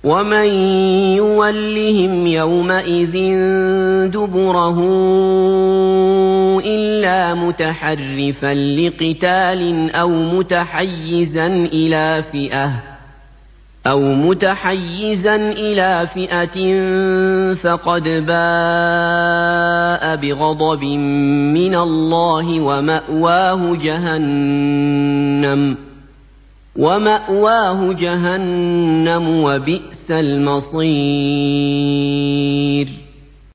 وَمَن يُوَلِّهِمْ يَوْمَئِذٍ دُبُرَهُ إِلَّا مُتَحَرِّفًا لِّقِتَالٍ أَوْ مُتَحَيِّزًا إِلَىٰ فِئَةٍ فَقَدْ بَاءَ بِغَضَبٍ مِّنَ اللَّهِ وَمَأْوَاهُ جَهَنَّمُ ۖ وَبِئْسَ الْمَصِيرُ